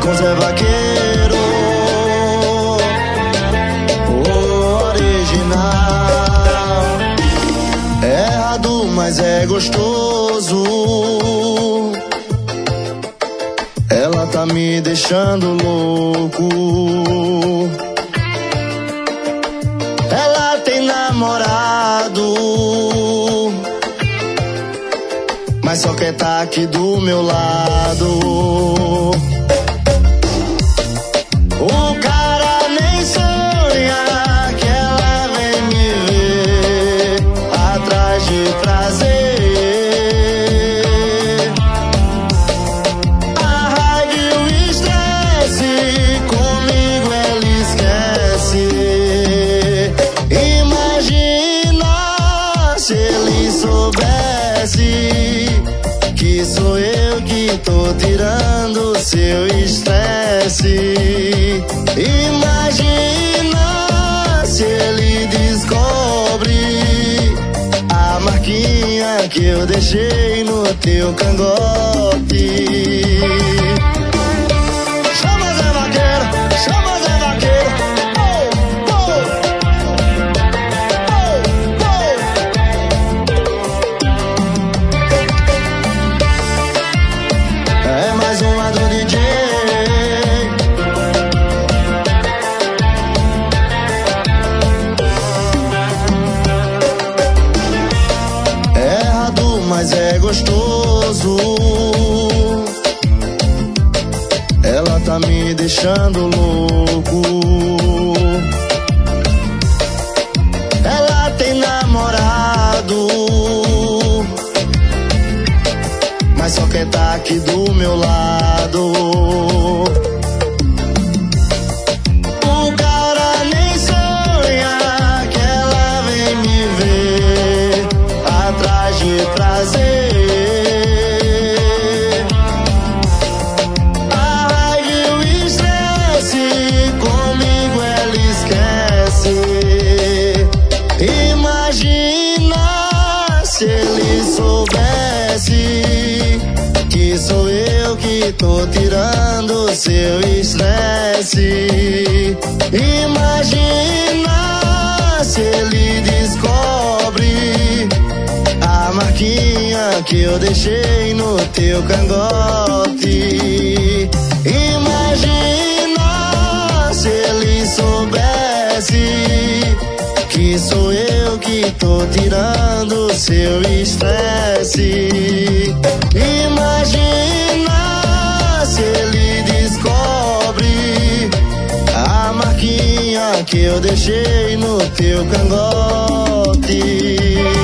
com Zé Vaqueiro, o original. É errado, mas é gostoso. Ela tá me deixando louco. Ela tem namorado, mas só quer tá aqui do meu lado. O cara nem sonha que ela vem me ver atrás de prazer. A raiva e o estresse, comigo ela esquece. Imagina se ele soubesse que sou eu que tô tirando seu estresse. Imagina se ele descobre a marquinha que eu deixei no teu cangote. Chama Zé Vaqueiro, chama Zé Vaqueiro. É mais uma do DJ. É errado, mas é gostoso. Ela tá me deixando louco. Ela tem namorado, mas só quer tá aqui do meu lado. O cara nem sonha que ela vem me ver atrás de prazer. A raiva e o estresse, comigo ela esquece. Imagina se ele soubesse que sou eu que tô tirando seu estresse. Imagina se ele descobre a marquinha que eu deixei no teu cangote. Imagina se ele soubesse que sou eu que tô tirando seu estresse. Imagina se ele descobre a marquinha que eu deixei no teu cangote.